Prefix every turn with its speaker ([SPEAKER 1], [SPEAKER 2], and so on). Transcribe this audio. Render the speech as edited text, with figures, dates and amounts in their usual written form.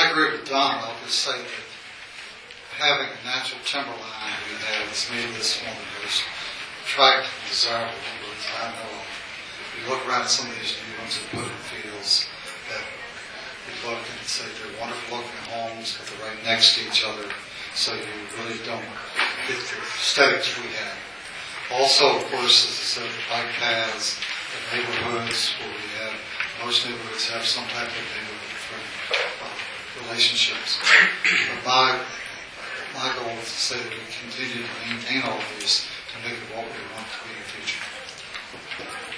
[SPEAKER 1] I agree with Don. I'll just say that having a natural timberline we have is maybe this one of the most attractive, desirable neighborhoods I know of. You look around at some of these new ones in Woodland Fields that you look and say they're wonderful looking homes, but they're right next to each other, so you really don't get the aesthetics we have. Also, of course, as I said, the bike paths, the neighborhoods where we have, most neighborhoods have some type of neighborhood relationships. But my goal is to say that we continue to maintain all of these to make it what we want to be in the future.